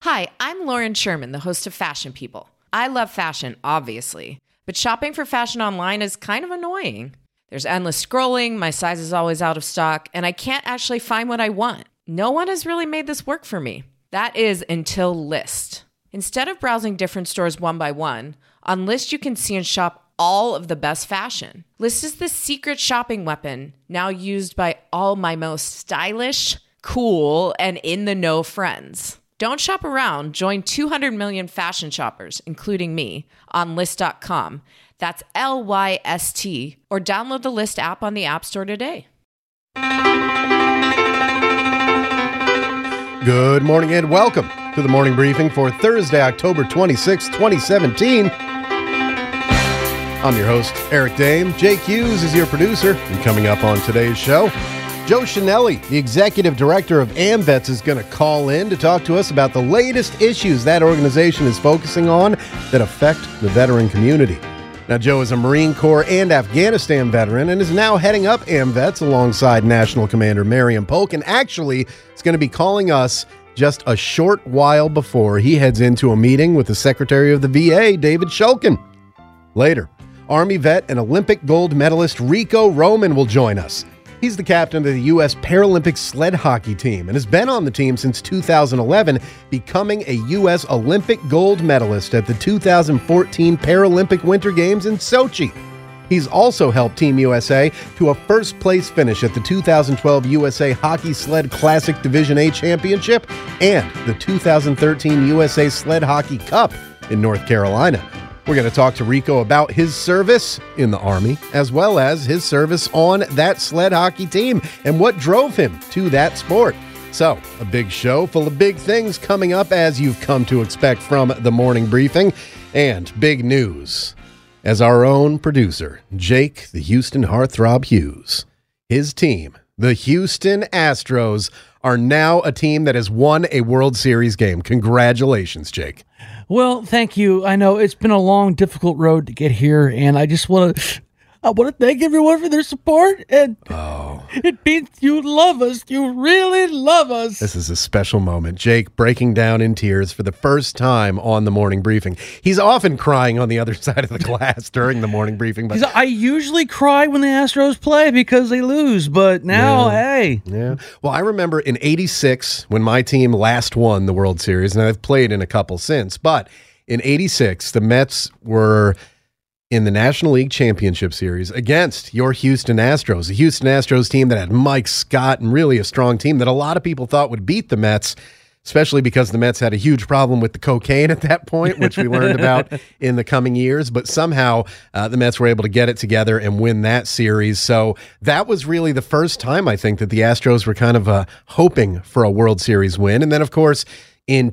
Hi, I'm Lauren Sherman, the host of Fashion People. I love fashion, obviously, but shopping for fashion online is kind of annoying. There's endless scrolling, my size is always out of stock, and I can't actually find what I want. No one has really made this work for me. That is until Lyst. Instead of browsing different stores one by one, on Lyst you can see and shop all of the best fashion. Lyst is the secret shopping weapon, now used by all my most stylish, cool, and in-the-know friends. Don't shop around. Join 200 million fashion shoppers, including me, on Lyst.com. That's Lyst, or download the Lyst app on the App Store today. Good morning and welcome to the morning briefing for Thursday, October 26, 2017. I'm your host, Eric Dame. Jake Hughes is your producer, and coming up on today's show, Joe Chenelly, the executive director of AMVETS, is going to call in to talk to us about the latest issues that organization is focusing on that affect the veteran community. Now, Joe is a Marine Corps and Afghanistan veteran and is now heading up AMVETS alongside National Commander Marion Polk, and actually is going to be calling us just a short while before he heads into a meeting with the Secretary of the VA, David Shulkin. Later, Army vet and Olympic gold medalist Rico Roman will join us. He's the captain of the U.S. Paralympic sled hockey team and has been on the team since 2011, becoming a U.S. Olympic gold medalist at the 2014 Paralympic Winter Games in Sochi. He's also helped Team USA to a first-place finish at the 2012 USA Hockey Sled Classic Division A Championship and the 2013 USA Sled Hockey Cup in North Carolina. We're going to talk to Rico about his service in the Army, as well as his service on that sled hockey team and what drove him to that sport. So, a big show full of big things coming up, as you've come to expect from the morning briefing, and big news. As our own producer, Jake the Houston Heartthrob Hughes, his team, the Houston Astros, are now a team that has won a World Series game. Congratulations, Jake. Well, thank you. I know it's been a long, difficult road to get here, and I just want to thank everyone for their support. And it means you love us. You really love us. This is a special moment. Jake breaking down in tears for the first time on the morning briefing. He's often crying on the other side of the glass during the morning briefing. But I usually cry when the Astros play because they lose, but now, hey. Yeah. Well, I remember in '86 when my team last won the World Series, and I've played in a couple since, but in '86, the Mets were in the National League Championship Series against your Houston Astros, a Houston Astros team that had Mike Scott and really a strong team that a lot of people thought would beat the Mets, especially because the Mets had a huge problem with the cocaine at that point, which we learned about in the coming years. But somehow the Mets were able to get it together and win that series. So that was really the first time, I think, that the Astros were kind of hoping for a World Series win. And then, of course, in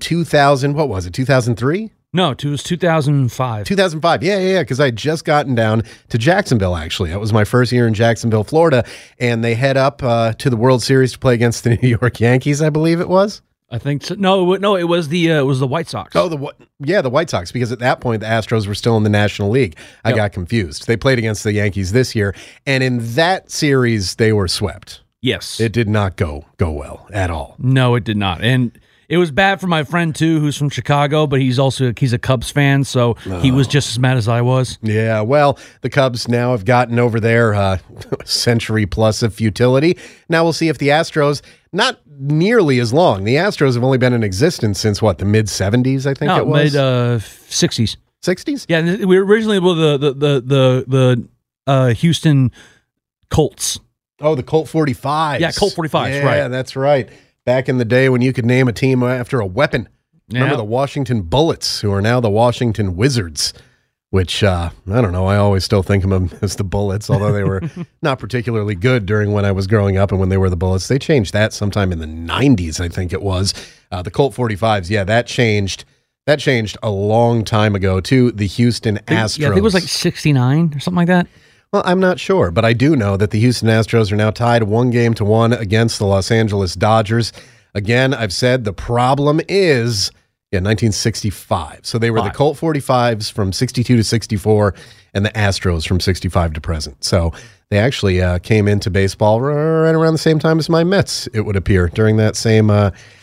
2003? No, it was 2005. 2005, yeah, because I had just gotten down to Jacksonville, actually. That was my first year in Jacksonville, Florida, and they head up to the World Series to play against the New York Yankees, I believe it was. I think so. No, it was the White Sox. Oh, the White Sox, because at that point, the Astros were still in the National League. I got confused. They played against the Yankees this year, and in that series, they were swept. Yes. It did not go well at all. No, it did not, and it was bad for my friend, too, who's from Chicago, but he's a Cubs fan, so he was just as mad as I was. Yeah, well, the Cubs now have gotten over their century plus of futility. Now we'll see if the Astros, not nearly as long. The Astros have only been in existence since, the mid-'70s, I think it was? Mid-'60s. 60s? Yeah, we originally were the Houston Colts. Oh, the Colt 45s. Yeah, Colt 45s, right. Yeah, that's right. Back in the day when you could name a team after a weapon. Remember the Washington Bullets, who are now the Washington Wizards, which, I don't know, I always still think of them as the Bullets, although they were not particularly good during when I was growing up and when they were the Bullets. They changed that sometime in the 90s, I think it was. The Colt 45s, yeah, that changed a long time ago to the Houston Astros. Yeah, I think it was like 69 or something like that. Well, I'm not sure, but I do know that the Houston Astros are now tied 1-1 against the Los Angeles Dodgers. Again, I've said the problem is 1965. So they were the Colt 45s from 62 to 64 and the Astros from 65 to present. So they actually came into baseball right around the same time as my Mets, it would appear, during that same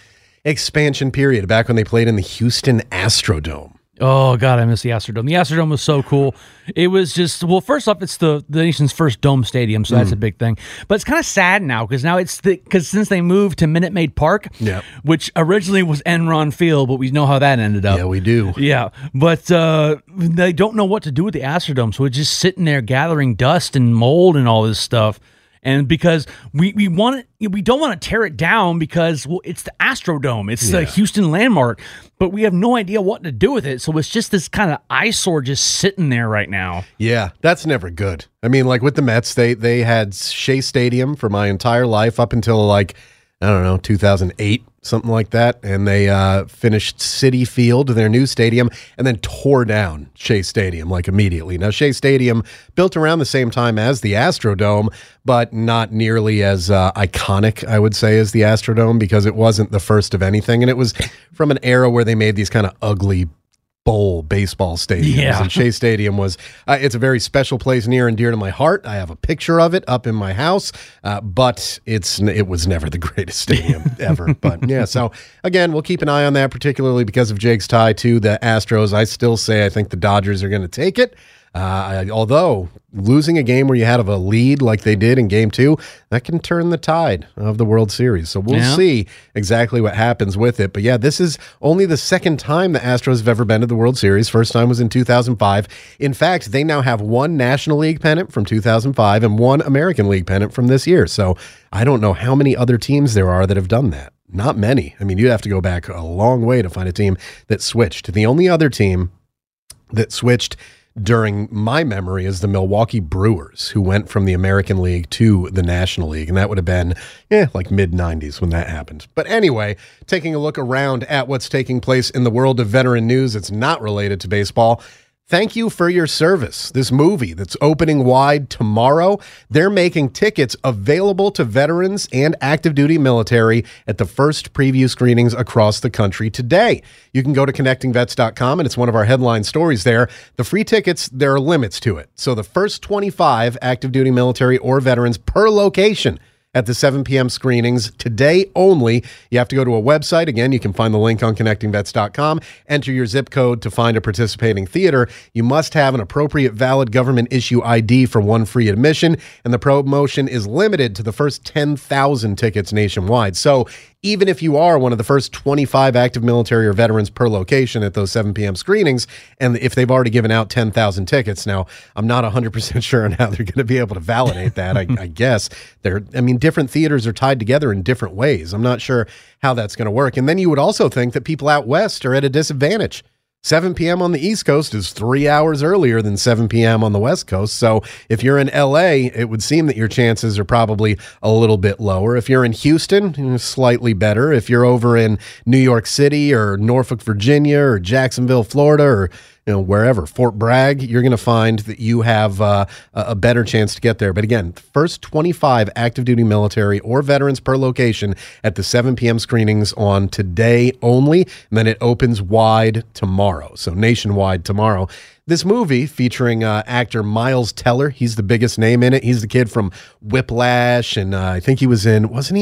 expansion period, back when they played in the Houston Astrodome. Oh, God, I miss the Astrodome. The Astrodome was so cool. It was just, well, first off, it's the nation's first dome stadium, so that's a big thing. But it's kind of sad now because now because since they moved to Minute Maid Park, which originally was Enron Field, but we know how that ended up. Yeah, we do. Yeah, but they don't know what to do with the Astrodome, so it's just sitting there gathering dust and mold and all this stuff. And because we don't want to tear it down because it's the Astrodome, it's the Houston landmark, but we have no idea what to do with it. So it's just this kind of eyesore just sitting there right now. Yeah, that's never good. I mean, like with the Mets, they had Shea Stadium for my entire life up until like, I don't know, 2008, something like that. And they finished Citi Field, their new stadium, and then tore down Shea Stadium like immediately. Now, Shea Stadium built around the same time as the Astrodome, but not nearly as iconic, I would say, as the Astrodome because it wasn't the first of anything. And it was from an era where they made these kind of ugly bowl baseball stadiums, and Shea Stadium was it's a very special place near and dear to my heart. I have a picture of it up in my house, but it was never the greatest stadium ever. But yeah, so again, we'll keep an eye on that, particularly because of Jake's tie to the Astros. I still say I think the Dodgers are going to take it. Although losing a game where you had a lead like they did in Game 2, that can turn the tide of the World Series. So we'll see exactly what happens with it. But yeah, this is only the second time the Astros have ever been to the World Series. First time was in 2005. In fact, they now have one National League pennant from 2005 and one American League pennant from this year. So I don't know how many other teams there are that have done that. Not many. I mean, you'd have to go back a long way to find a team that switched. The only other team that switched during my memory is the Milwaukee Brewers, who went from the American League to the National League. And that would have been like mid-90s when that happened. But anyway, taking a look around at what's taking place in the world of veteran news that's not related to baseball. Thank you for your service. This movie that's opening wide tomorrow, they're making tickets available to veterans and active duty military at the first preview screenings across the country today. You can go to connectingvets.com, and it's one of our headline stories there. The free tickets, there are limits to it. So the first 25 active duty military or veterans per location at the 7 p.m. screenings today only. You have to go to a website. Again, you can find the link on connectingvets.com. Enter your zip code to find a participating theater. You must have an appropriate valid government issue ID for one free admission, and the promotion is limited to the first 10,000 tickets nationwide. So even if you are one of the first 25 active military or veterans per location at those 7 p.m. screenings, and if they've already given out 10,000 tickets, now I'm not 100% sure on how they're going to be able to validate that. I guess different theaters are tied together in different ways. I'm not sure how that's going to work. And then you would also think that people out west are at a disadvantage. 7 p.m. on the East Coast is 3 hours earlier than 7 p.m. on the West Coast. So if you're in L.A., it would seem that your chances are probably a little bit lower. If you're in Houston, slightly better. If you're over in New York City or Norfolk, Virginia or Jacksonville, Florida or wherever, Fort Bragg, you're going to find that you have a better chance to get there. But again, first 25 active duty military or veterans per location at the 7 p.m. screenings on today only, and then it opens wide tomorrow. So nationwide tomorrow. This movie featuring actor Miles Teller, he's the biggest name in it. He's the kid from Whiplash, and I think he was in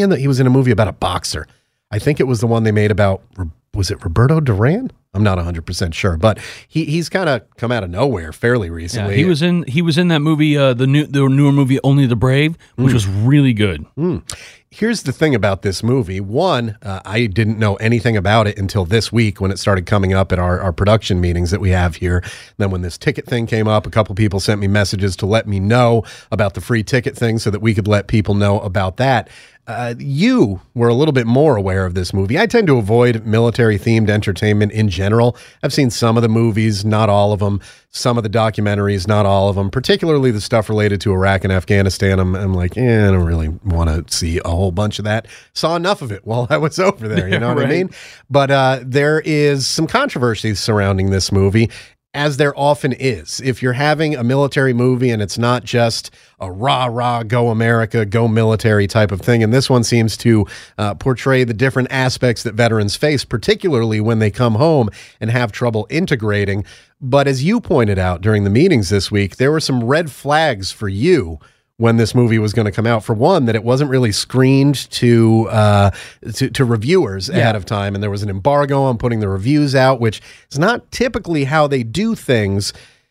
a movie about a boxer. I think it was the one they made about, was it Roberto Duran? I'm not 100% sure, but he's kind of come out of nowhere fairly recently. Yeah, he was in that movie, the newer movie Only the Brave, which was really good. Here's the thing about this movie. One, I didn't know anything about it until this week when it started coming up at our production meetings that we have here. Then when this ticket thing came up, a couple people sent me messages to let me know about the free ticket thing so that we could let people know about that. You were a little bit more aware of this movie. I tend to avoid military-themed entertainment in general. I've seen some of the movies, not all of them. Some of the documentaries, not all of them. Particularly the stuff related to Iraq and Afghanistan. I'm like, I don't really want to see a whole bunch of that. Saw enough of it while I was over there, you know what I mean? But there is some controversy surrounding this movie, as there often is. If you're having a military movie and it's not just a rah-rah, go America, go military type of thing, and this one seems to portray the different aspects that veterans face, particularly when they come home and have trouble integrating. But as you pointed out during the meetings this week, there were some red flags for you when this movie was going to come out. For one, that it wasn't really screened to reviewers ahead of time, and there was an embargo on putting the reviews out, which is not typically how they do things.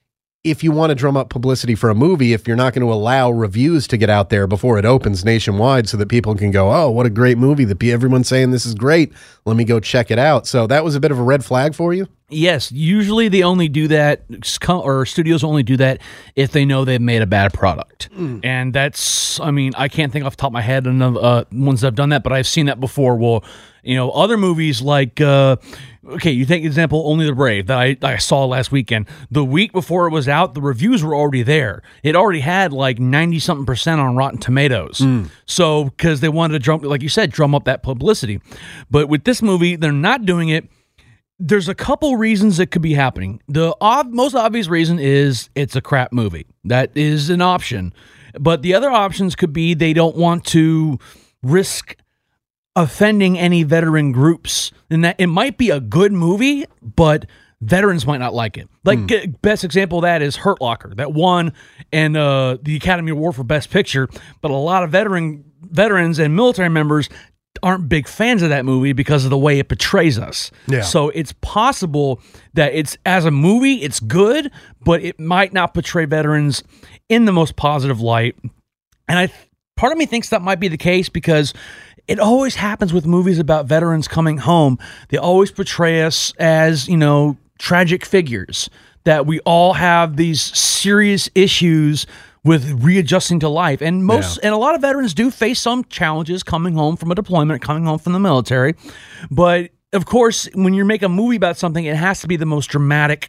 If you want to drum up publicity for a movie, if you're not going to allow reviews to get out there before it opens nationwide so that people can go, oh, what a great movie. Everyone's saying this is great. Let me go check it out. So that was a bit of a red flag for you? Yes. Usually they only do that, or studios only do that if they know they've made a bad product. And that's, I mean, I can't think off the top of my head of ones that have done that, but I've seen that before. Well, other movies like... okay, you take example Only the Brave that I saw last weekend. The week before it was out, the reviews were already there. It already had like 90-something% on Rotten Tomatoes. So, because they wanted to drum up that publicity. But with this movie, they're not doing it. There's a couple reasons it could be happening. The most obvious reason is it's a crap movie. That is an option. But the other options could be they don't want to risk offending any veteran groups, and that it might be a good movie, but veterans might not like it. Like best example of that is Hurt Locker, that won and the Academy Award for Best Picture, but a lot of veterans and military members aren't big fans of that movie because of the way it portrays us. Yeah. So it's possible that it's, as a movie, it's good, but it might not portray veterans in the most positive light. And part of me thinks that might be the case because it always happens with movies about veterans coming home. They always portray us as, tragic figures, that we all have these serious issues with readjusting to life. And and a lot of veterans do face some challenges coming home from a deployment, coming home from the military. But of course, when you make a movie about something, it has to be the most dramatic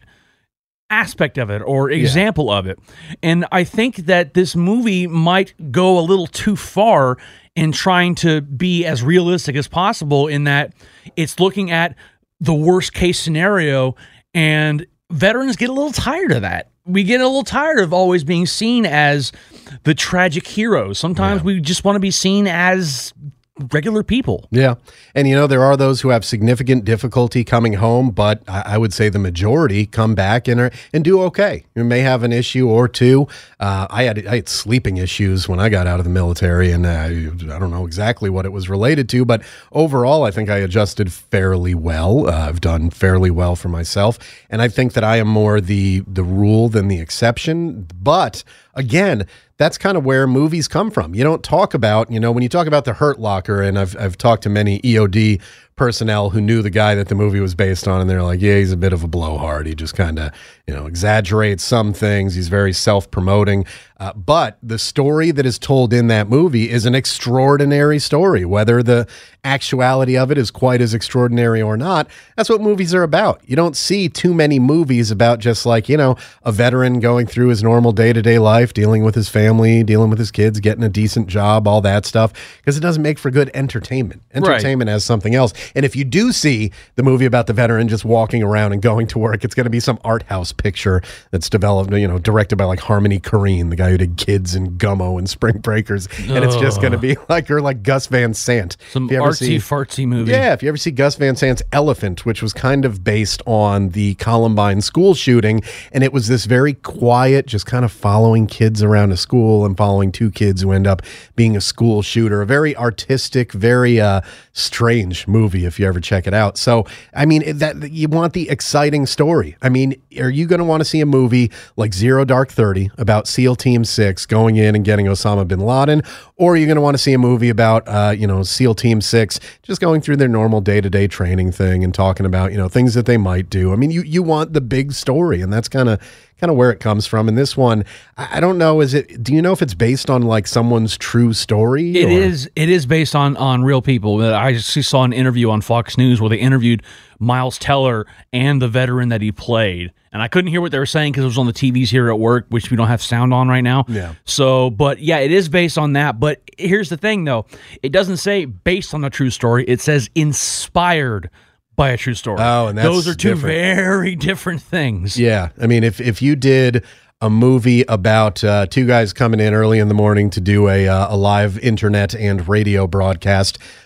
aspect of it or example of it. And I think that this movie might go a little too far in trying to be as realistic as possible, in that it's looking at the worst case scenario, and veterans get a little tired of that. We get a little tired of always being seen as the tragic heroes. Sometimes we just want to be seen as regular people. Yeah. And there are those who have significant difficulty coming home, but I would say the majority come back and do okay. You may have an issue or two. I had sleeping issues when I got out of the military, and I don't know exactly what it was related to, but overall I think I adjusted fairly well. I've done fairly well for myself, and I think that I am more the rule than the exception. But again, that's kind of where movies come from. You don't talk about, when you talk about the Hurt Locker, and I've talked to many EOD personnel who knew the guy that the movie was based on, and they're like, yeah, he's a bit of a blowhard. He just kind of, exaggerates some things. He's very self-promoting. But the story that is told in that movie is an extraordinary story. Whether the actuality of it is quite as extraordinary or not, that's what movies are about. You don't see too many movies about just like, a veteran going through his normal day-to-day life, dealing with his family, dealing with his kids, getting a decent job, all that stuff, because it doesn't make for good entertainment. Entertainment as something else. And if you do see the movie about the veteran just walking around and going to work, it's going to be some art house picture that's developed, directed by like Harmony Korine, the guy who did Kids and Gummo and Spring Breakers. And it's just going to be like Gus Van Sant. Some artsy-fartsy movie. Yeah, if you ever see Gus Van Sant's Elephant, which was kind of based on the Columbine school shooting, and it was this very quiet, just kind of following kids around a school and following two kids who end up being a school shooter. A very artistic, very strange movie if you ever check it out. So, I mean, that you want the exciting story. I mean, are you going to want to see a movie like Zero Dark 30 about SEAL Team 6 going in and getting Osama bin Laden? Or are you going to want to see a movie about, SEAL Team 6 just going through their normal day-to-day training thing and talking about, things that they might do? I mean, you want the big story, and that's kind of where it comes from. And this one, I don't know, do you know if it's based on like someone's true story? It is based on real people. I just saw an interview on Fox News where they interviewed Miles Teller and the veteran that he played. And I couldn't hear what they were saying because it was on the TVs here at work, which we don't have sound on right now. Yeah. So, but yeah, it is based on that. But here's the thing, though. It doesn't say based on a true story. It says inspired by a true story. Oh, and those are two very different things. Yeah. I mean, if you did a movie about two guys coming in early in the morning to do a live internet and radio broadcast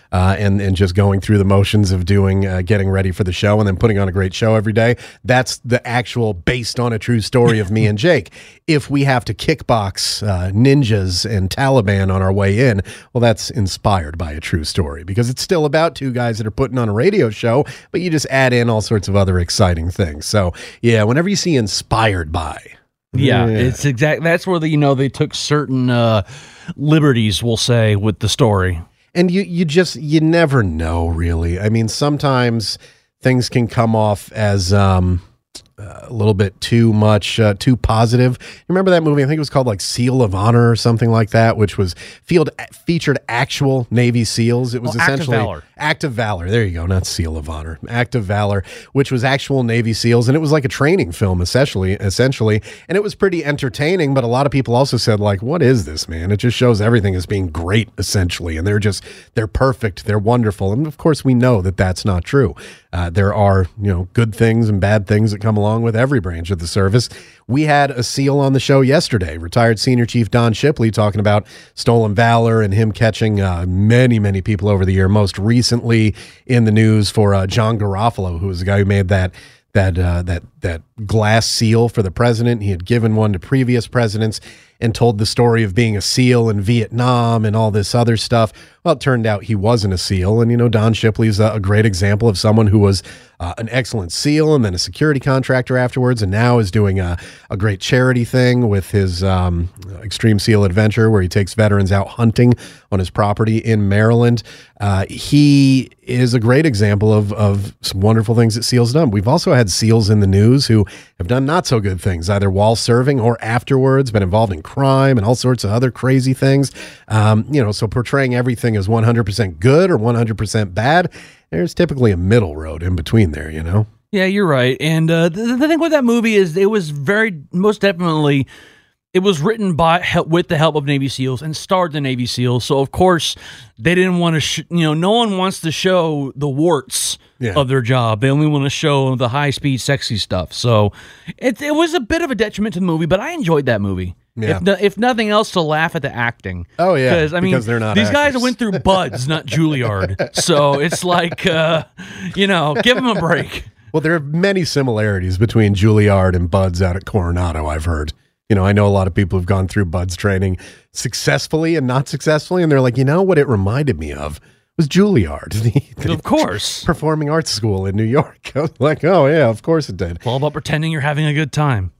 and just going through the motions of doing getting ready for the show and then putting on a great show every day. That's the actual based on a true story of me and Jake. If we have to kickbox ninjas and Taliban on our way in, well, that's inspired by a true story because it's still about two guys that are putting on a radio show, but you just add in all sorts of other exciting things. So yeah, whenever you see inspired by, it's exact. That's where they took certain liberties, we'll say, with the story. And you never know, really. I mean, sometimes things can come off as a little bit too much, too positive. You remember that movie? I think it was called like Seal of Honor or something like that, which was featured actual Navy SEALs. It was essentially Act of Valor. There you go. Not Seal of Honor. Act of Valor, which was actual Navy SEALs. And it was like a training film, essentially. And it was pretty entertaining. But a lot of people also said, like, what is this, man? It just shows everything as being great, essentially. And they're perfect. They're wonderful. And of course, we know that that's not true. There are, good things and bad things that come along with every branch of the service. We had a SEAL on the show yesterday, retired Senior Chief Don Shipley, talking about stolen valor and him catching many, many people over the year. Most recently in the news for John Garofalo, who was the guy who made that glass seal for the president. He had given one to previous presidents and told the story of being a SEAL in Vietnam and all this other stuff. Well, it turned out he wasn't a SEAL. And, Don Shipley's a great example of someone who was an excellent SEAL and then a security contractor afterwards, and now is doing a great charity thing with his Extreme SEAL Adventure, where he takes veterans out hunting on his property in Maryland. He is a great example of some wonderful things that SEALs done. We've also had SEALs in the news who have done not so good things, either while serving or afterwards, been involved in crime and all sorts of other crazy things. So portraying everything as 100% good or 100% bad, there's typically a middle road in between there, Yeah, you're right. And the thing with that movie is it was most definitely, it was written with the help of Navy SEALs and starred the Navy SEALs. So, of course, they didn't want to, no one wants to show the warts of their job. They only want to show the high-speed, sexy stuff. So it was a bit of a detriment to the movie, but I enjoyed that movie. Yeah. If nothing else, to laugh at the acting. Oh, yeah. Because they're not these actors. Guys went through Buds, not Juilliard. So it's like, give them a break. Well, there are many similarities between Juilliard and Buds out at Coronado, I've heard. I know a lot of people have gone through Buds training successfully and not successfully, and they're like, what it reminded me of was Juilliard. Of course. Performing arts school in New York. I was like, oh, yeah, of course it did. It's all about pretending you're having a good time.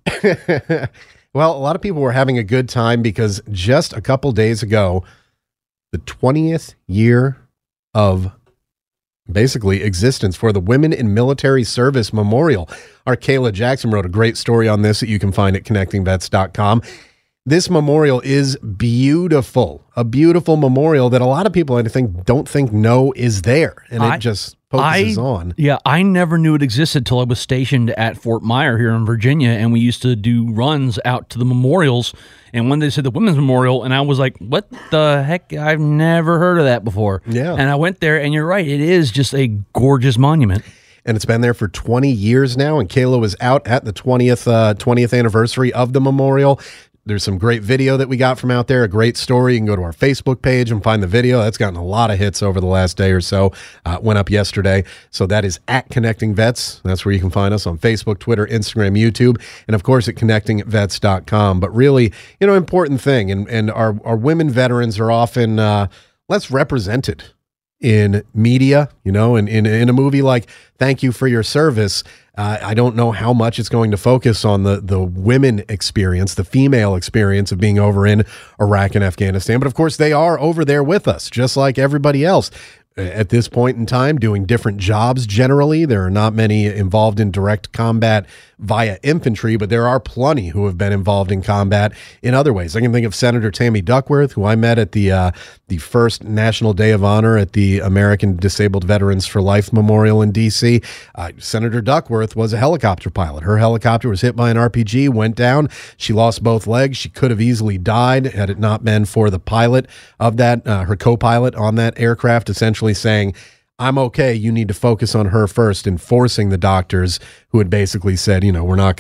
Well, a lot of people were having a good time because just a couple days ago, the 20th year of basically existence for the Women in Military Service Memorial. Our Kayla Jackson wrote a great story on this that you can find at connectingvets.com. This memorial is beautiful, a beautiful memorial that a lot of people, I think, don't know is there, and it just focuses on. Yeah, I never knew it existed till I was stationed at Fort Myer here in Virginia, and we used to do runs out to the memorials, and when they said the Women's Memorial, and I was like, what the heck? I've never heard of that before. Yeah. And I went there, and you're right, it is just a gorgeous monument. And it's been there for 20 years now, and Kayla was out at the 20th anniversary of the memorial. There's some great video that we got from out there, a great story. You can go to our Facebook page and find the video. That's gotten a lot of hits over the last day or so. Went up yesterday. So that is at Connecting Vets. That's where you can find us on Facebook, Twitter, Instagram, YouTube, and of course at connectingvets.com. But really, important thing. And our women veterans are often less represented in media, in a movie like Thank You for Your Service. I don't know how much it's going to focus on the women experience, the female experience of being over in Iraq and Afghanistan. But of course, they are over there with us, just like everybody else. At this point in time, doing different jobs generally. There are not many involved in direct combat via infantry, but there are plenty who have been involved in combat in other ways. I can think of Senator Tammy Duckworth, who I met at the first National Day of Honor at the American Disabled Veterans for Life Memorial in D.C. Senator Duckworth was a helicopter pilot. Her helicopter was hit by an RPG, went down. She lost both legs. She could have easily died had it not been for the pilot of that, her co-pilot on that aircraft, essentially saying, I'm okay, you need to focus on her first, and forcing the doctors who had basically said, we're not going to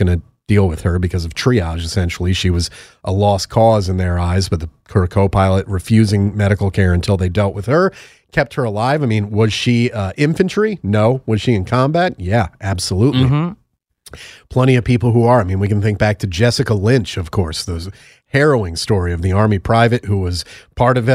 deal with her because of triage. Essentially, she was a lost cause in their eyes, but her co-pilot refusing medical care until they dealt with her kept her alive. I mean, was she infantry? No. Was she in combat? Yeah, absolutely. Plenty of people who are. I mean, we can think back to Jessica Lynch, of course, those harrowing story of the Army private who was part of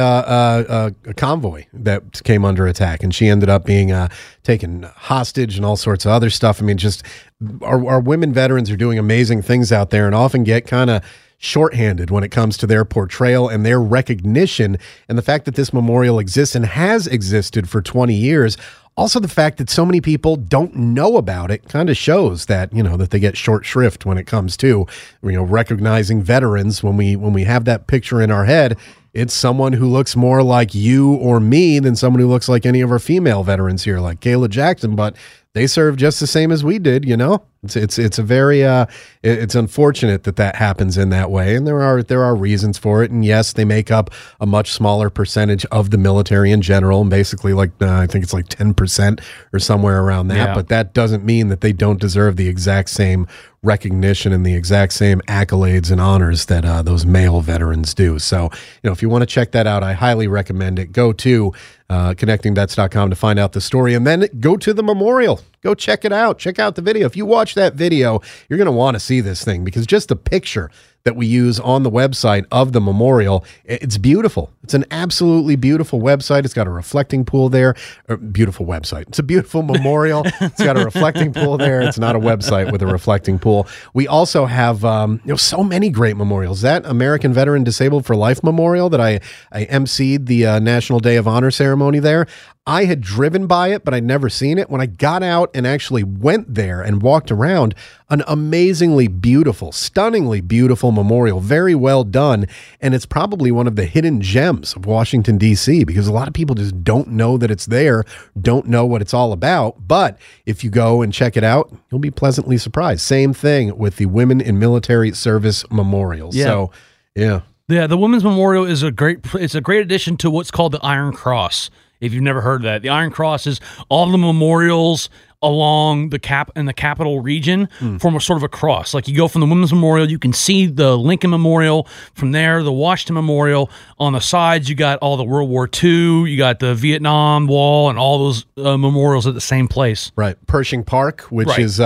a convoy that came under attack, and she ended up being taken hostage and all sorts of other stuff. I mean, just our women veterans are doing amazing things out there and often get kind of shorthanded when it comes to their portrayal and their recognition, and the fact that this memorial exists and has existed for 20 years. Also, the fact that so many people don't know about it kind of shows that, that they get short shrift when it comes to, recognizing veterans. When we have that picture in our head, it's someone who looks more like you or me than someone who looks like any of our female veterans here, like Kayla Jackson, but they served just the same as we did, It's a very it's unfortunate that happens in that way, and there are reasons for it. And yes, they make up a much smaller percentage of the military in general, and basically I think it's like 10% or somewhere around that. Yeah. But that doesn't mean that they don't deserve the exact same recognition and the exact same accolades and honors that those male veterans do. So, if you want to check that out, I highly recommend it. Go to connectingvets.com to find out the story, and then go to the memorial. Go check it out. Check out the video. If you watch that video, you're going to want to see this thing, because just the picture that we use on the website of the memorial, it's beautiful. It's an absolutely beautiful website. It's got a reflecting pool there. Beautiful website. It's a beautiful memorial. It's got a reflecting pool there. It's not a website with a reflecting pool. We also have so many great memorials. That American Veteran Disabled for Life Memorial that I emceed the National Day of Honor ceremony there. I had driven by it, but I'd never seen it. When I got out and actually went there and walked around, an amazingly beautiful, stunningly beautiful memorial, very well done. And it's probably one of the hidden gems of Washington, D.C., because a lot of people just don't know that it's there, don't know what it's all about. But if you go and check it out, you'll be pleasantly surprised. Same thing with the Women in Military Service Memorial. Yeah. So, yeah. Yeah, the Women's Memorial is a great addition to what's called the Iron Cross. If you've never heard of that, the Iron Cross is all the memorials along the Capital region form a sort of a cross. Like you go from the Women's Memorial, you can see the Lincoln Memorial. From there, the Washington Memorial. On the sides, you got all the World War II, you got the Vietnam Wall, and all those memorials at the same place. Right. Pershing Park, which is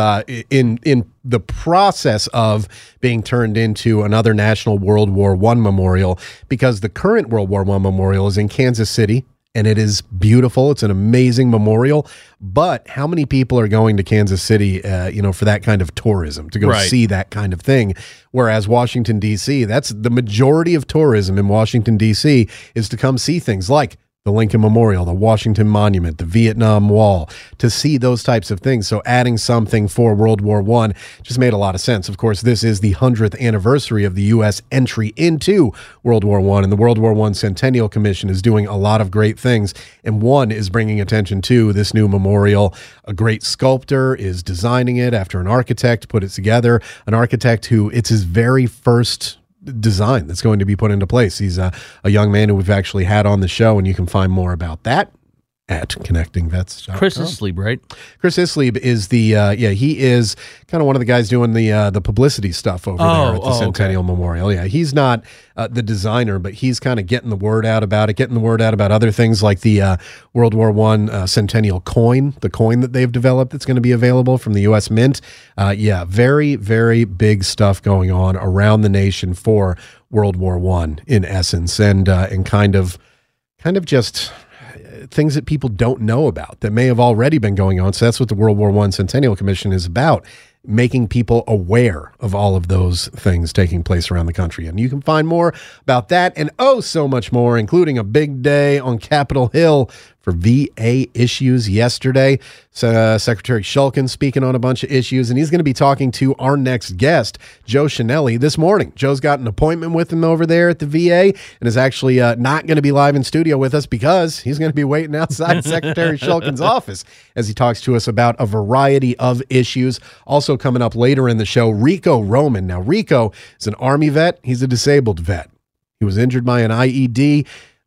in the process of being turned into another National World War I memorial, because the current World War I memorial is in Kansas City. And it is beautiful. It's an amazing memorial. But how many people are going to Kansas City, for that kind of tourism, to go see that kind of thing? Whereas Washington, D.C., that's the majority of tourism in Washington, D.C., is to come see things like the Lincoln Memorial, the Washington Monument, the Vietnam Wall, to see those types of things. So adding something for World War I just made a lot of sense. Of course, this is the 100th anniversary of the U.S. entry into World War I, and the World War I Centennial Commission is doing a lot of great things, and one is bringing attention to this new memorial. A great sculptor is designing it after an architect put it together, an architect who it's his very first design that's going to be put into place. He's a young man who we've actually had on the show, and you can find more about that at connectingvets.com. Chris Islebe, right? Chris Islebe is he is kind of one of the guys doing the publicity stuff over there at the Centennial Memorial. Yeah, he's not the designer, but he's kind of getting the word out about it, getting the word out about other things like the World War I Centennial coin, the coin that they've developed that's going to be available from the U.S. Mint. Very, very big stuff going on around the nation for World War I in essence, and kind of just things that people don't know about that may have already been going on. So that's what the World War I Centennial Commission is about, making people aware of all of those things taking place around the country. And you can find more about that and so much more, including a big day on Capitol Hill for VA issues yesterday. Secretary Shulkin speaking on a bunch of issues, and he's going to be talking to our next guest, Joe Chenelly, this morning. Joe's got an appointment with him over there at the VA and is actually not going to be live in studio with us because he's going to be waiting outside Secretary Shulkin's office as he talks to us about a variety of issues. Also coming up later in the show, Rico Roman. Now, Rico is an Army vet. He's a disabled vet. He was injured by an IED.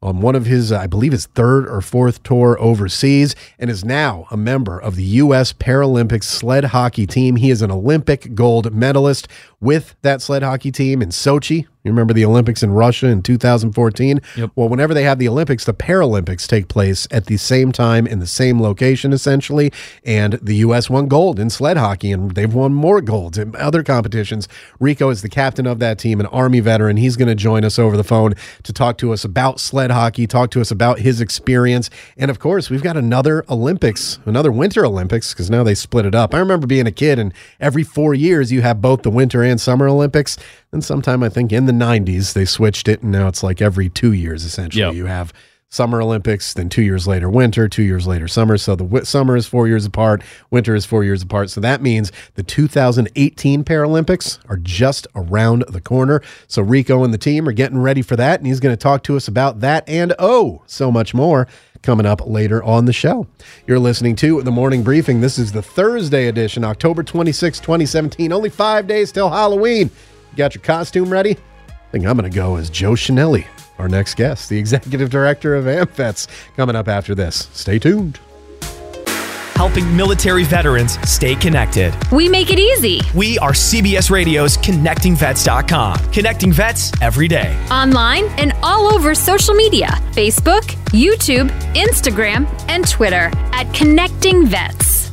on one of his, I believe his third or fourth tour overseas, and is now a member of the U.S. Paralympic sled hockey team. He is an Olympic gold medalist with that sled hockey team in Sochi. You remember the Olympics in Russia in 2014? Yep. Well, whenever they have the Olympics, the Paralympics take place at the same time in the same location, essentially. And the U.S. won gold in sled hockey, and they've won more golds in other competitions. Rico is the captain of that team, an Army veteran. He's going to join us over the phone to talk to us about sled hockey, talk to us about his experience. And, of course, we've got another Olympics, another Winter Olympics, because now they split it up. I remember being a kid, and every 4 years you have both the Winter and Summer Olympics. And sometime, I think, in the 90s, they switched it, and now it's like every 2 years, essentially. Yep. You have Summer Olympics, then 2 years later, Winter, 2 years later, Summer. So the summer is 4 years apart, Winter is 4 years apart. So that means the 2018 Paralympics are just around the corner. So Rico and the team are getting ready for that, and he's going to talk to us about that and, so much more coming up later on the show. You're listening to The Morning Briefing. This is the Thursday edition, October 26, 2017. Only 5 days till Halloween. You got your costume ready? I think I'm going to go as Joe Chenelli, our next guest, the executive director of AMVETS, coming up after this. Stay tuned. Helping military veterans stay connected. We make it easy. We are CBS Radio's ConnectingVets.com. Connecting vets every day. Online and all over social media. Facebook, YouTube, Instagram, and Twitter at Connecting Vets.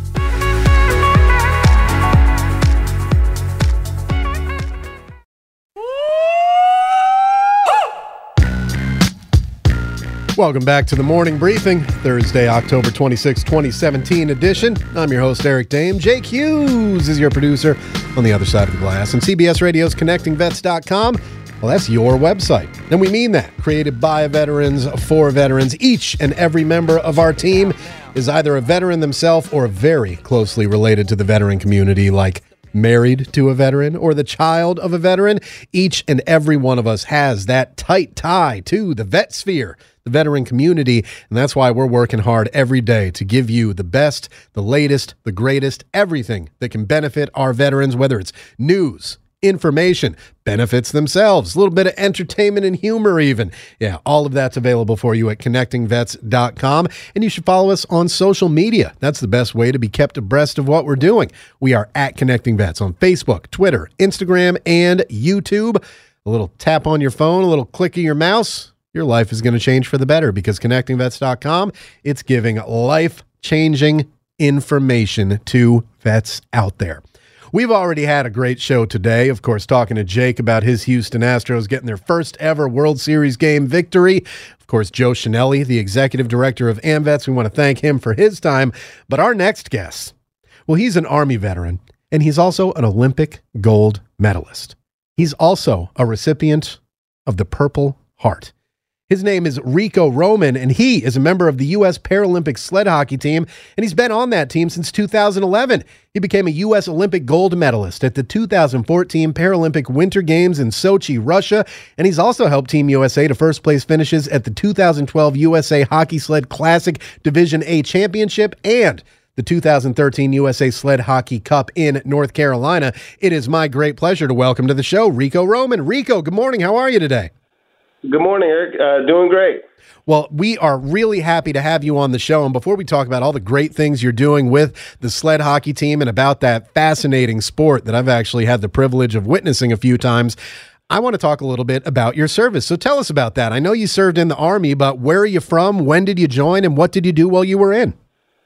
Welcome back to The Morning Briefing, Thursday, October 26, 2017 edition. I'm your host, Eric Dame. Jake Hughes is your producer on the other side of the glass. And CBS Radio's ConnectingVets.com, well, that's your website. And we mean that. Created by veterans, for veterans. Each and every member of our team is either a veteran themselves or very closely related to the veteran community, like married to a veteran or the child of a veteran. Each and every one of us has that tight tie to the vet sphere, the veteran community, and that's why we're working hard every day to give you the best, the latest, the greatest, everything that can benefit our veterans, whether it's news, information, benefits themselves, a little bit of entertainment and humor even. Yeah, all of that's available for you at connectingvets.com, and you should follow us on social media. That's the best way to be kept abreast of what we're doing. We are at Connecting Vets on Facebook, Twitter, Instagram, and YouTube. A little tap on your phone, a little click of your mouse, your life is going to change for the better, because connectingvets.com, it's giving life-changing information to vets out there. We've already had a great show today, of course, talking to Jake about his Houston Astros getting their first ever World Series game victory. Of course, Joe Chenelli, the executive director of AMVETS, we want to thank him for his time. But our next guest, well, he's an Army veteran, and he's also an Olympic gold medalist. He's also a recipient of the Purple Heart. His name is Rico Roman, and he is a member of the U.S. Paralympic sled hockey team, and he's been on that team since 2011. He became a U.S. Olympic gold medalist at the 2014 Paralympic Winter Games in Sochi, Russia, and he's also helped Team USA to first-place finishes at the 2012 USA Hockey Sled Classic Division A Championship and the 2013 USA Sled Hockey Cup in North Carolina. It is my great pleasure to welcome to the show Rico Roman. Rico, good morning. How are you today? Good morning, Eric. Doing great. Well, we are really happy to have you on the show. And before we talk about all the great things you're doing with the sled hockey team and about that fascinating sport that I've actually had the privilege of witnessing a few times, I want to talk a little bit about your service. So tell us about that. I know you served in the Army, but where are you from? When did you join? And what did you do while you were in?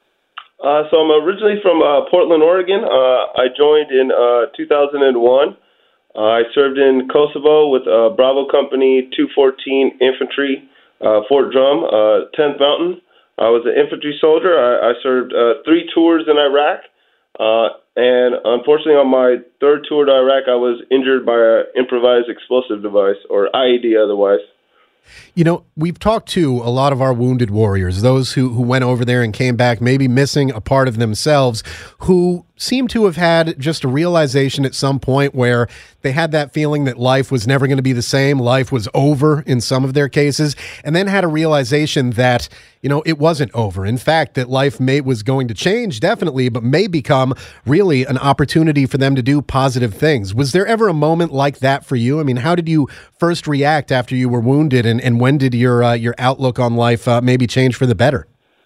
So I'm originally from Portland, Oregon. I joined in 2001. I served in Kosovo with Bravo Company 214 Infantry, Fort Drum, 10th Mountain. I was an infantry soldier. I served 3 tours in Iraq. And unfortunately, on my 3rd tour to Iraq, I was injured by an improvised explosive device, or IED otherwise. You know, we've talked to a lot of our wounded warriors, those who went over there and came back maybe missing a part of themselves, who seem to have had just a realization at some point where they had that feeling that life was never going to be the same. Life was over in some of their cases, and then had a realization that, it wasn't over. In fact, that life was going to change, definitely, but may become really an opportunity for them to do positive things. Was there ever a moment like that for you? I mean, how did you first react after you were wounded, and when did your outlook on life maybe change for the better?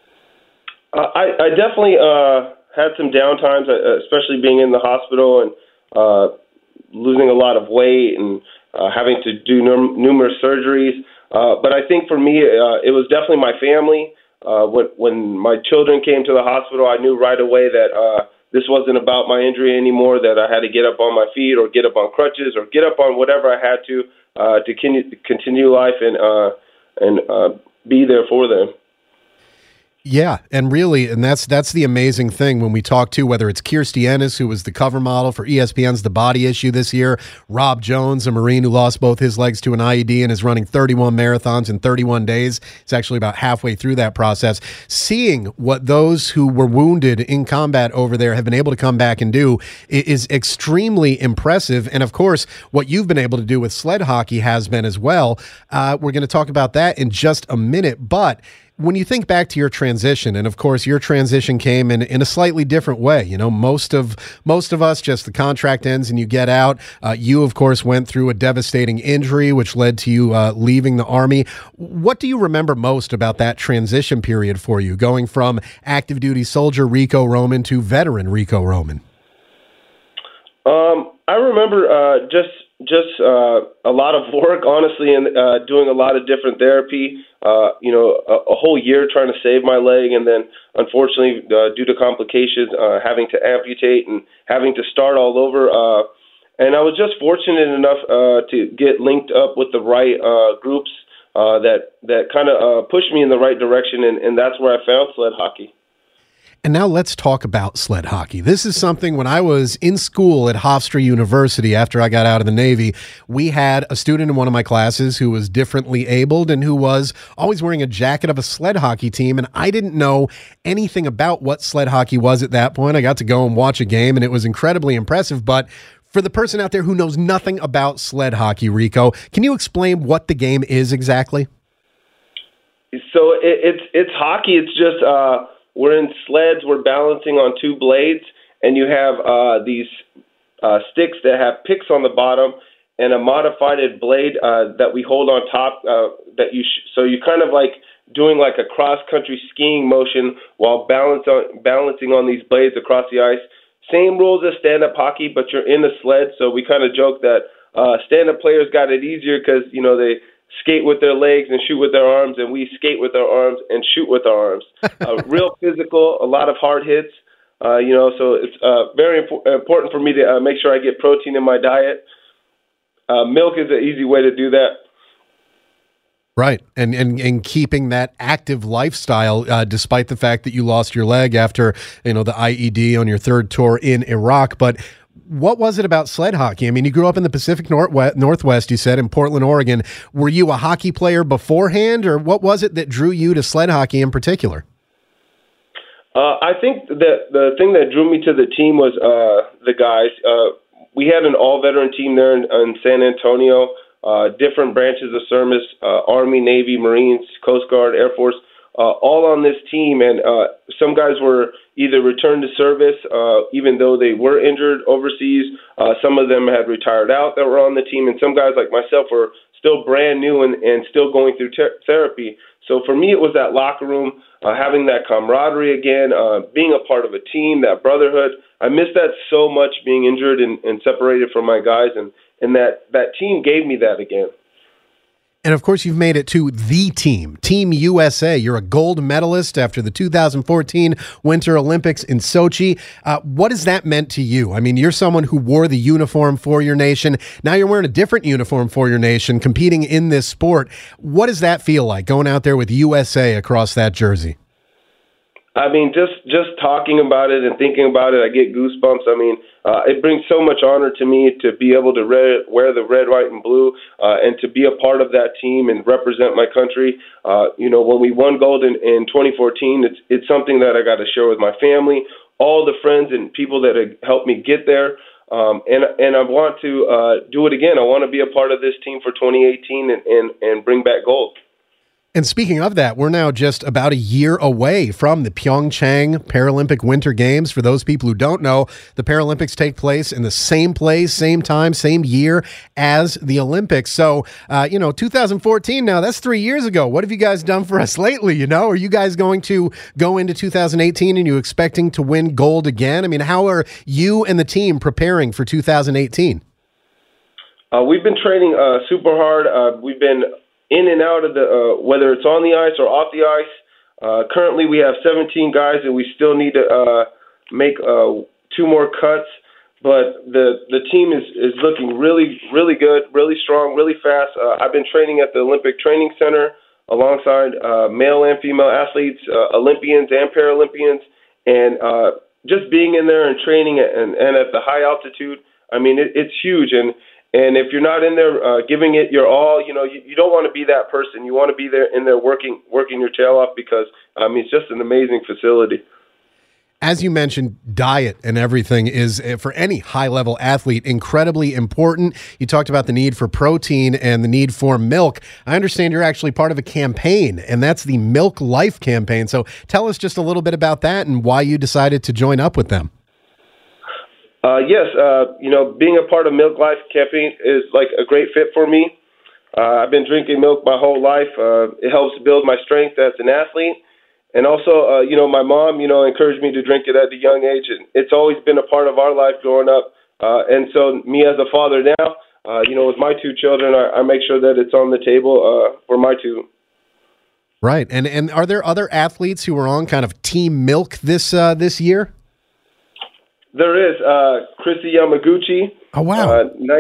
I definitely had some downtimes, especially being in the hospital and losing a lot of weight and having to do numerous surgeries. But I think for me, it was definitely my family. When my children came to the hospital, I knew right away that this wasn't about my injury anymore, that I had to get up on my feet or get up on crutches or get up on whatever I had to continue life and be there for them. Yeah, and that's the amazing thing when we talk to, whether it's Kirstie Ennis, who was the cover model for ESPN's The Body Issue this year, Rob Jones, a Marine who lost both his legs to an IED and is running 31 marathons in 31 days. It's actually about halfway through that process. Seeing what those who were wounded in combat over there have been able to come back and do is extremely impressive. And of course, what you've been able to do with sled hockey has been as well. We're going to talk about that in just a minute, but when you think back to your transition, and of course your transition came in a slightly different way, most of us, just the contract ends and you get out. You of course went through a devastating injury, which led to you leaving the Army. What do you remember most about that transition period for you, going from active duty soldier Rico Roman to veteran Rico Roman? I remember just a lot of work, honestly, and doing a lot of different therapy. A whole year trying to save my leg, and then unfortunately, due to complications, having to amputate and having to start all over. And I was just fortunate enough to get linked up with the right groups that kind of pushed me in the right direction, and that's where I found sled hockey. And now let's talk about sled hockey. This is something when I was in school at Hofstra University after I got out of the Navy, we had a student in one of my classes who was differently abled and who was always wearing a jacket of a sled hockey team. And I didn't know anything about what sled hockey was at that point. I got to go and watch a game and it was incredibly impressive. But for the person out there who knows nothing about sled hockey, Rico, can you explain what the game is exactly? So it's hockey. It's just we're in sleds, we're balancing on two blades, and you have these sticks that have picks on the bottom and a modified blade that we hold on top. So you kind of like doing like a cross-country skiing motion while balancing on these blades across the ice. Same rules as stand-up hockey, but you're in a sled. So we kind of joke that stand-up players got it easier because they skate with their legs and shoot with their arms, and we skate with our arms and shoot with our arms. Real physical, a lot of hard hits, so it's very important for me to make sure I get protein in my diet. Milk is an easy way to do that. Right, and keeping that active lifestyle, despite the fact that you lost your leg after, the IED on your third tour in Iraq. But what was it about sled hockey? I mean, you grew up in the Pacific Northwest, you said, in Portland, Oregon. Were you a hockey player beforehand, or what was it that drew you to sled hockey in particular? I think that the thing that drew me to the team was the guys. We had an all-veteran team there in San Antonio, different branches of service, Army, Navy, Marines, Coast Guard, Air Force, all on this team. And some guys were either returned to service, even though they were injured overseas. Some of them had retired out that were on the team. And some guys like myself were still brand new and still going through therapy. So for me, it was that locker room, having that camaraderie again, being a part of a team, that brotherhood. I miss that so much, being injured and separated from my guys. And that team gave me that again. And of course, you've made it to the team, Team USA. You're a gold medalist after the 2014 Winter Olympics in Sochi. What has that meant to you? I mean, you're someone who wore the uniform for your nation. Now you're wearing a different uniform for your nation, competing in this sport. What does that feel like, going out there with USA across that jersey? I mean, just talking about it and thinking about it, I get goosebumps. I mean, it brings so much honor to me to be able to wear the red, white, and blue and to be a part of that team and represent my country. When we won gold in 2014, it's something that I got to share with my family, all the friends and people that have helped me get there. And I want to do it again. I want to be a part of this team for 2018 and bring back gold. And speaking of that, we're now just about a year away from the Pyeongchang Paralympic Winter Games. For those people who don't know, the Paralympics take place in the same place, same time, same year as the Olympics. So, 2014 now, that's 3 years ago. What have you guys done for us lately? Are you guys going to go into 2018 and you expecting to win gold again? I mean, how are you and the team preparing for 2018? We've been training super hard. We've been in and out of the whether it's on the ice or off the ice. Currently, we have 17 guys, and we still need to make 2 more cuts. But the team is looking really, really good, really strong, really fast. I've been training at the Olympic Training Center alongside male and female athletes, Olympians and Paralympians, and just being in there and training and at the high altitude. I mean, it's huge. And if you're not in there giving it your all, you don't want to be that person. You want to be there in there working your tail off because, it's just an amazing facility. As you mentioned, diet and everything is, for any high-level athlete, incredibly important. You talked about the need for protein and the need for milk. I understand you're actually part of a campaign, and that's the Milk Life campaign. So tell us just a little bit about that and why you decided to join up with them. Yes, being a part of Milk Life campaign is like a great fit for me. I've been drinking milk my whole life. It helps build my strength as an athlete. And also, my mom, encouraged me to drink it at a young age. And it's always been a part of our life growing up. And so me as a father now, with my 2 children, I make sure that it's on the table for my 2. Right. And are there other athletes who are on kind of Team Milk this year? There is Christy Yamaguchi. Oh, wow.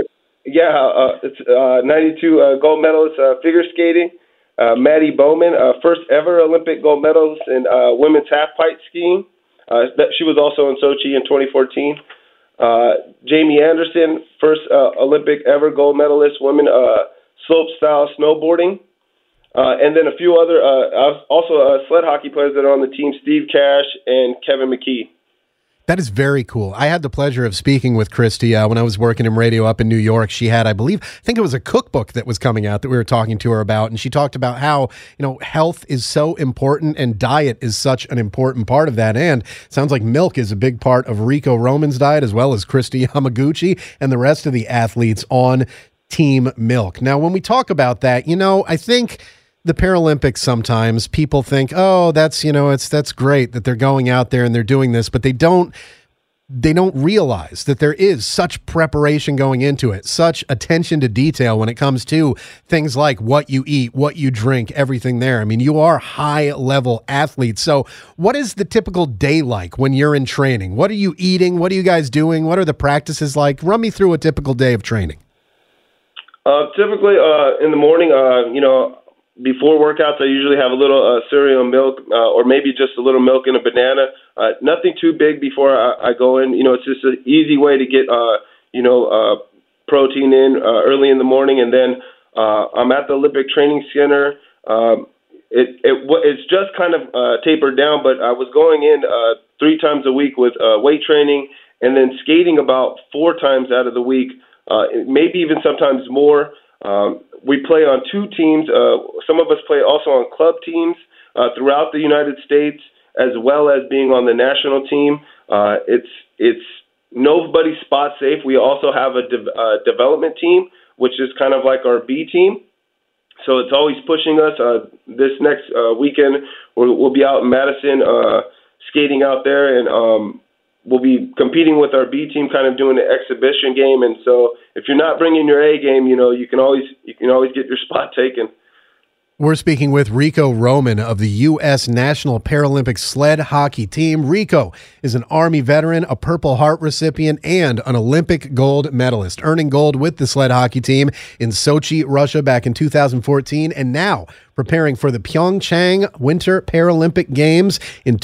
It's 92 gold medalist figure skating. Maddie Bowman, first ever Olympic gold medalist in women's half-pipe skiing. She was also in Sochi in 2014. Jamie Anderson, first Olympic ever gold medalist women slope-style snowboarding. And then a few other, also sled hockey players that are on the team, Steve Cash and Kevin McKee. That is very cool. I had the pleasure of speaking with Christy when I was working in radio up in New York. She had, I think it was a cookbook that was coming out that we were talking to her about. And she talked about how, health is so important and diet is such an important part of that. And it sounds like milk is a big part of Rico Roman's diet, as well as Christy Yamaguchi and the rest of the athletes on Team Milk. Now, when we talk about that, I think the Paralympics, sometimes people think, oh, that's great that they're going out there and they're doing this, but they don't realize that there is such preparation going into it, such attention to detail when it comes to things like what you eat, what you drink, everything there. I mean, you are high-level athletes. So what is the typical day like when you're in training? What are you eating? What are you guys doing? What are the practices like? Run me through a typical day of training. Typically, in the morning, before workouts, I usually have a little cereal and milk, or maybe just a little milk and a banana. Nothing too big before I go in. It's just an easy way to get, protein in early in the morning. And then I'm at the Olympic Training Center. It's just kind of tapered down, but I was going in 3 times a week with weight training and then skating about 4 times out of the week, maybe even sometimes more. We play on 2 teams. Some of us play also on club teams throughout the United States, as well as being on the national team. It's nobody's spot safe. We also have a development team, which is kind of like our B team. So it's always pushing us. This next weekend, we'll be out in Madison skating out there, and we'll be competing with our B team, kind of doing an exhibition game. And so if you're not bringing your A game, you can always get your spot taken. We're speaking with Rico Roman of the U.S. National Paralympic Sled Hockey Team. Rico is an Army veteran, a Purple Heart recipient, and an Olympic gold medalist, earning gold with the sled hockey team in Sochi, Russia back in 2014, and now preparing for the Pyeongchang Winter Paralympic Games in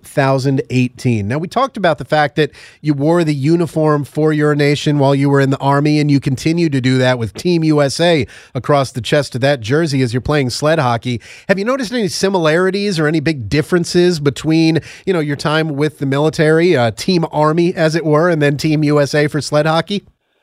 2018. Now, we talked about the fact that you wore the uniform for your nation while you were in the Army, and you continue to do that with Team USA across the chest of that jersey as you're playing sled hockey. Have you noticed any similarities or any big differences between, your time with the military, Team Army, as it were, and then Team USA for sled hockey?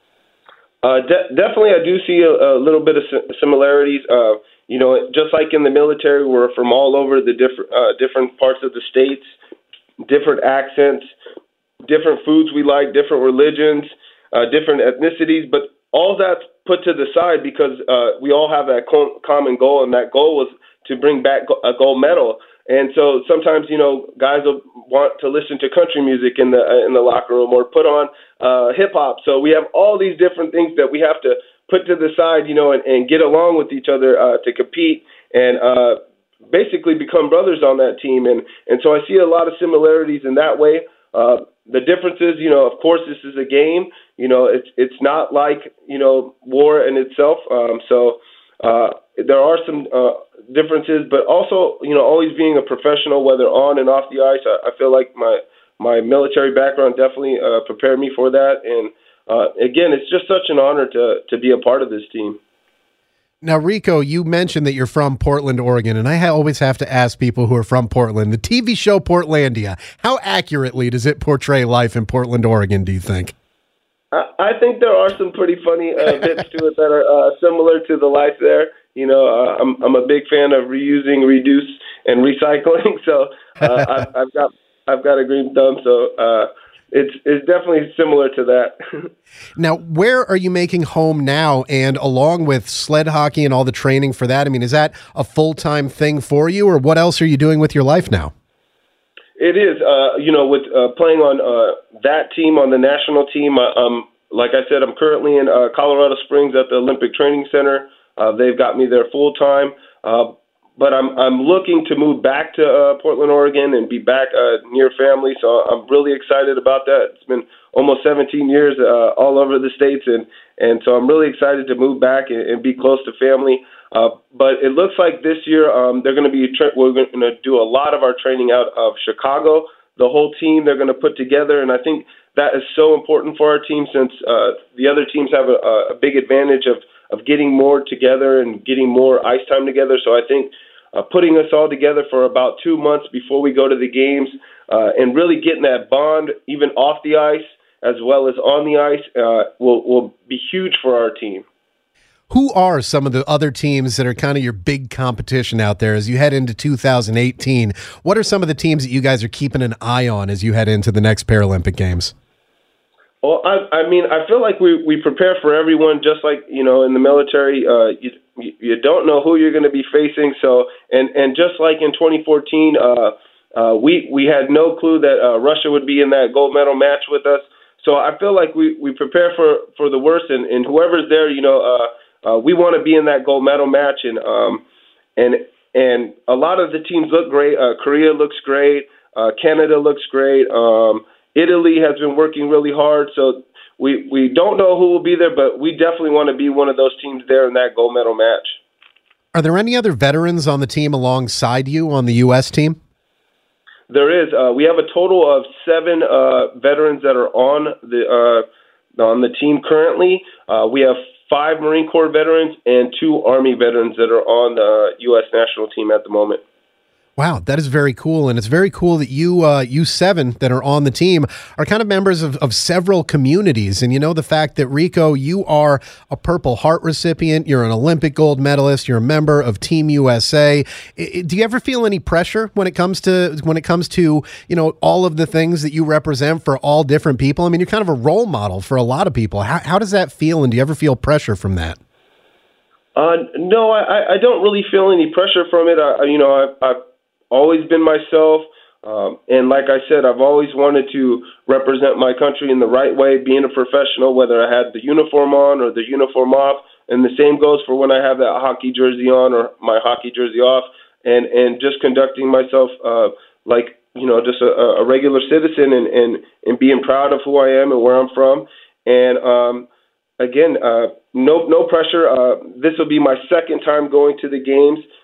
Definitely, I do see a little bit of similarities. Just like in the military, we're from all over the different parts of the states, different accents, different foods we like, different religions, different ethnicities. But all that's put to the side because we all have that common goal, and that goal was to bring back a gold medal. And so sometimes, guys will want to listen to country music in the locker room or put on hip hop. So we have all these different things that we have to put to the side, and get along with each other to compete and basically become brothers on that team. And so I see a lot of similarities in that way. The difference is, of course, this is a game. It's not like, war in itself. So there are some differences, but also, always being a professional, whether on and off the ice, I feel like my military background definitely prepared me for that. And again, it's just such an honor to be a part of this team. Now, Rico, you mentioned that you're from Portland, Oregon, and I always have to ask people who are from Portland, the TV show Portlandia, how accurately does it portray life in Portland, Oregon, do you think? I think there are some pretty funny bits to it that are similar to the life there. I'm a big fan of reusing, reduce, and recycling. So I've got a green thumb. So it's definitely similar to that. Now, where are you making home now? And along with sled hockey and all the training for that, is that a full-time thing for you, or what else are you doing with your life now? It is, with playing on that team, on the national team. Like I said, I'm currently in Colorado Springs at the Olympic Training Center. They've got me there full time, but I'm looking to move back to Portland, Oregon, and be back near family. So I'm really excited about that. It's been almost 17 years all over the states, and so I'm really excited to move back and be close to family. But it looks like this year we're going to do a lot of our training out of Chicago. The whole team they're going to put together, and I think that is so important for our team since the other teams have a big advantage of getting more together and getting more ice time together. So I think putting us all together for about 2 months before we go to the games and really getting that bond even off the ice as well as on the ice will be huge for our team. Who are some of the other teams that are kind of your big competition out there as you head into 2018? What are some of the teams that you guys are keeping an eye on as you head into the next Paralympic Games? Well, I feel like we prepare for everyone, just like, in the military, you don't know who you're going to be facing. So, and just like in 2014, we had no clue that Russia would be in that gold medal match with us. So I feel like we prepare for the worst, and whoever's there, we want to be in that gold medal match, and a lot of the teams look great. Korea looks great. Canada looks great. Italy has been working really hard. So we don't know who will be there, but we definitely want to be one of those teams there in that gold medal match. Are there any other veterans on the team alongside you on the U.S. team? There is. We have a total of 7 veterans that are on the team currently. We have 5 Marine Corps veterans and 2 Army veterans that are on the U.S. national team at the moment. Wow, that is very cool. And it's very cool that you 7 that are on the team are kind of members of several communities. And the fact that, Rico, you are a Purple Heart recipient, you're an Olympic gold medalist, you're a member of Team USA. Do you ever feel any pressure when it comes to all of the things that you represent for all different people? You're kind of a role model for a lot of people. How does that feel? And do you ever feel pressure from that? No, I don't really feel any pressure from it. I've always been myself. And like I said, I've always wanted to represent my country in the right way, being a professional, whether I had the uniform on or the uniform off. And the same goes for when I have that hockey jersey on or my hockey jersey off, and just conducting myself just a regular citizen and being proud of who I am and where I'm from. And again, no pressure. This will be my second time going to the games.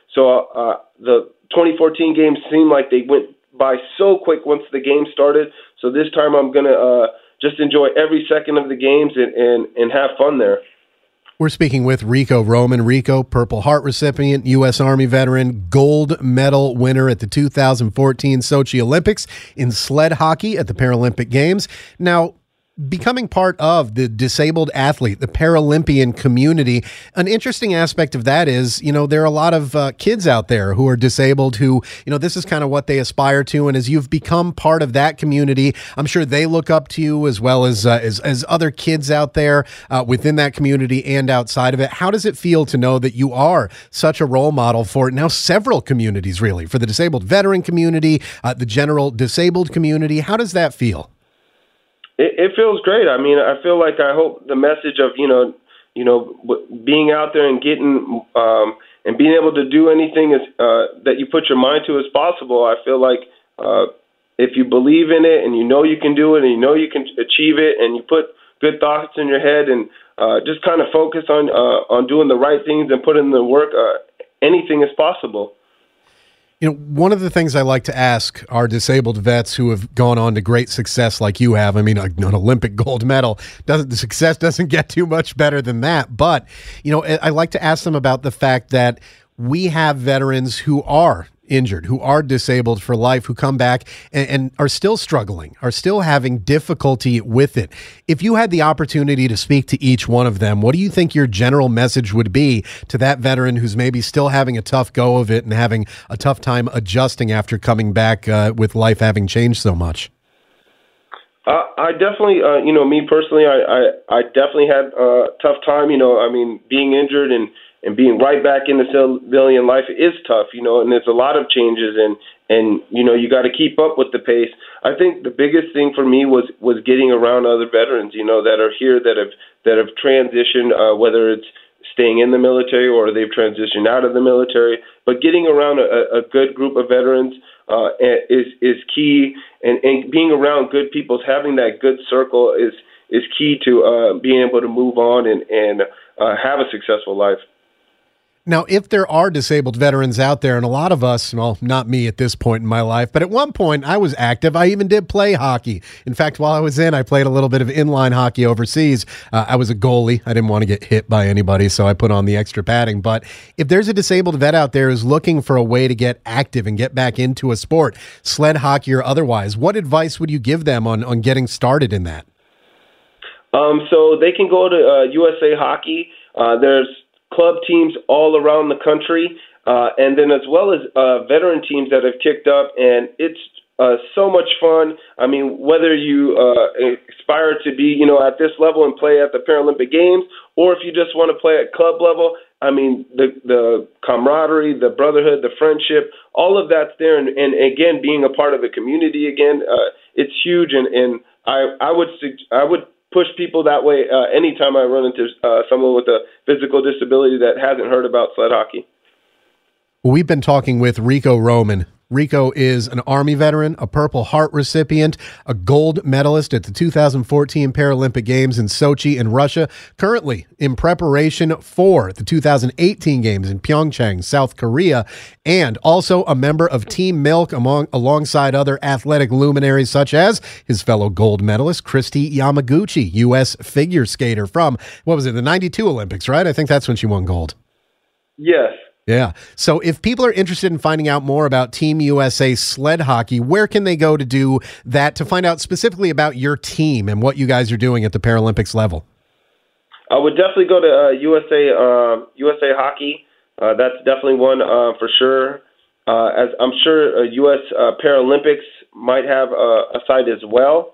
So the 2014 games seemed like they went by so quick once the game started. So this time I'm going to just enjoy every second of the games and have fun there. We're speaking with Rico Roman. Rico, Purple Heart recipient, U.S. Army veteran, gold medal winner at the 2014 Sochi Olympics in sled hockey at the Paralympic Games. Now, becoming part of the disabled athlete, the Paralympian community, an interesting aspect of that is, there are a lot of kids out there who are disabled who, this is kind of what they aspire to. And as you've become part of that community, I'm sure they look up to you as well as other kids out there within that community and outside of it. How does it feel to know that you are such a role model for now several communities, really, for the disabled veteran community, the general disabled community? How does that feel? It feels great. I mean, I feel like I hope the message of, being out there and getting and being able to do anything that you put your mind to is possible. I feel like if you believe in it and you can do it and you can achieve it and you put good thoughts in your head and just kind of focus on doing the right things and putting in the work, anything is possible. One of the things I like to ask our disabled vets who have gone on to great success like you have, I mean, an Olympic gold medal, the success doesn't get too much better than that. But, I like to ask them about the fact that we have veterans who are injured, who are disabled for life, who come back and are still struggling, are still having difficulty with it. If you had the opportunity to speak to each one of them, what do you think your general message would be to that veteran who's maybe still having a tough go of it and having a tough time adjusting after coming back with life having changed so much? I definitely, me personally, I definitely had a tough time, being injured and being right back in the civilian life is tough, and there's a lot of changes and you got to keep up with the pace. I think the biggest thing for me was getting around other veterans, that are here that have transitioned, whether it's staying in the military or they've transitioned out of the military, but getting around a good group of veterans is key, and being around good people, having that good circle is key to being able to move on and have a successful life. Now, if there are disabled veterans out there, and a lot of us, well, not me at this point in my life, but at one point I was active. I even did play hockey. In fact, while I was I played a little bit of inline hockey overseas. I was a goalie. I didn't want to get hit by anybody, so I put on the extra padding. But if there's a disabled vet out there who's looking for a way to get active and get back into a sport, sled hockey or otherwise, what advice would you give them on getting started in that? So they can go to USA Hockey. There's club teams all around the country, and then as well as veteran teams that have kicked up, and it's so much fun. I mean, whether you aspire to be, at this level and play at the Paralympic Games, or if you just want to play at club level, I mean, the camaraderie, the brotherhood, the friendship, all of that's there, and again, being a part of a community again, it's huge, and I would push people that way anytime I run into someone with a physical disability that hasn't heard about sled hockey. We've been talking with Rico Roman. Rico is an Army veteran, a Purple Heart recipient, a gold medalist at the 2014 Paralympic Games in Sochi in Russia, currently in preparation for the 2018 Games in Pyeongchang, South Korea, and also a member of Team Milk alongside other athletic luminaries such as his fellow gold medalist, Kristi Yamaguchi, U.S. figure skater from, the 92 Olympics, right? I think that's when she won gold. Yes. Yeah. So if people are interested in finding out more about Team USA sled hockey, where can they go to do that, to find out specifically about your team and what you guys are doing at the Paralympics level? I would definitely go to USA Hockey. That's definitely one for sure. As I'm sure U.S. Paralympics might have a site as well.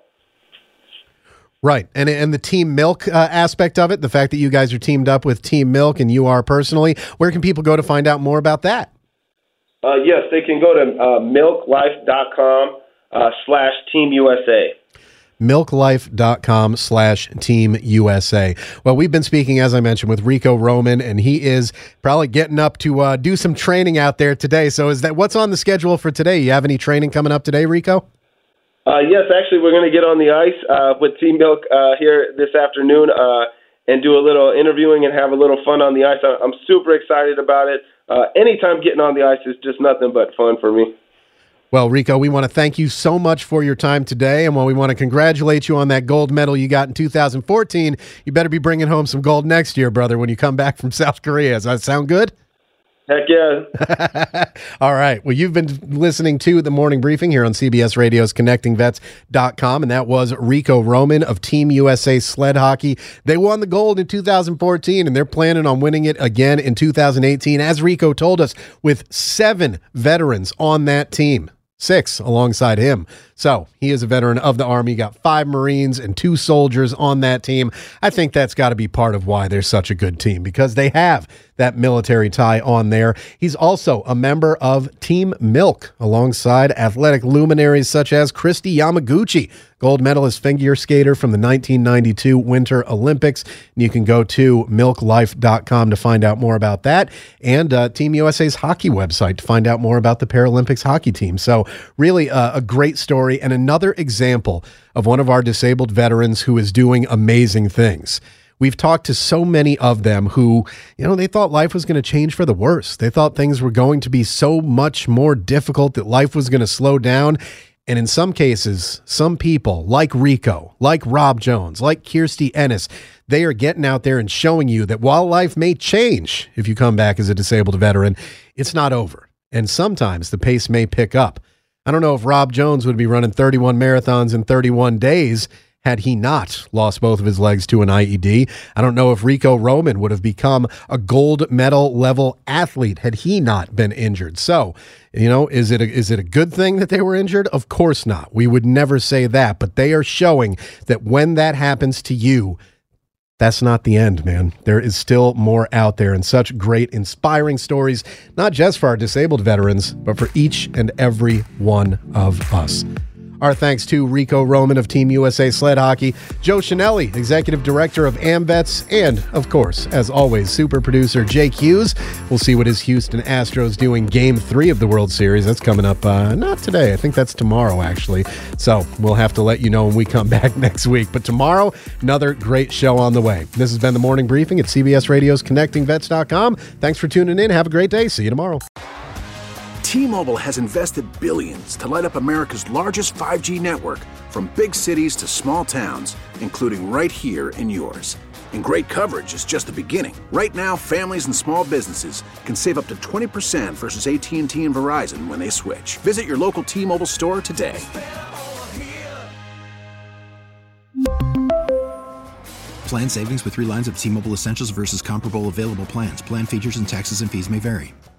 Right. And the Team Milk aspect of it, the fact that you guys are teamed up with Team Milk and you are personally, where can people go to find out more about that? Yes, they can go to milklife.com/TeamUSA. milklife.com/TeamUSA. Well, we've been speaking, as I mentioned, with Rico Roman, and he is probably getting up to do some training out there today. So what's on the schedule for today? You have any training coming up today, Rico? Yes, actually, we're going to get on the ice with Team Milk here this afternoon and do a little interviewing and have a little fun on the ice. I'm super excited about it. anytime getting on the ice is just nothing but fun for me. Well, Rico, we want to thank you so much for your time today, and while we want to congratulate you on that gold medal you got in 2014, you better be bringing home some gold next year, brother, when you come back from South Korea. Does that sound good? Heck yeah. All right. Well, you've been listening to The Morning Briefing here on CBS Radio's ConnectingVets.com, and that was Rico Roman of Team USA Sled Hockey. They won the gold in 2014, and they're planning on winning it again in 2018, as Rico told us, with 7 veterans on that team. 6 alongside him. So he is a veteran of the Army, got 5 Marines and 2 soldiers on that team. I think that's got to be part of why they're such a good team, because they have that military tie on there. He's also a member of Team Milk alongside athletic luminaries such as Kristi Yamaguchi, gold medalist figure skater from the 1992 Winter Olympics. And you can go to milklife.com to find out more about that, and Team USA's hockey website to find out more about the Paralympics hockey team. So really a great story, and another example of one of our disabled veterans who is doing amazing things. We've talked to so many of them who, they thought life was going to change for the worse. They thought things were going to be so much more difficult, that life was going to slow down. And in some cases, some people like Rico, like Rob Jones, like Kirstie Ennis, they are getting out there and showing you that while life may change if you come back as a disabled veteran, it's not over. And sometimes the pace may pick up. I don't know if Rob Jones would be running 31 marathons in 31 days had he not lost both of his legs to an IED. I don't know if Rico Roman would have become a gold medal level athlete had he not been injured. So, is it a good thing that they were injured? Of course not. We would never say that, but they are showing that when that happens to you, that's not the end, man. There is still more out there, and such great, inspiring stories, not just for our disabled veterans, but for each and every one of us. Our thanks to Rico Roman of Team USA Sled Hockey, Joe Chenelly, Executive Director of AmVets, and, of course, as always, super producer Jake Hughes. We'll see what his Houston Astros do in Game 3 of the World Series. That's coming up not today. I think that's tomorrow, actually. So we'll have to let you know when we come back next week. But tomorrow, another great show on the way. This has been The Morning Briefing at CBS Radio's ConnectingVets.com. Thanks for tuning in. Have a great day. See you tomorrow. T-Mobile has invested billions to light up America's largest 5G network, from big cities to small towns, including right here in yours. And great coverage is just the beginning. Right now, families and small businesses can save up to 20% versus AT&T and Verizon when they switch. Visit your local T-Mobile store today. Plan savings with 3 lines of T-Mobile Essentials versus comparable available plans. Plan features and taxes and fees may vary.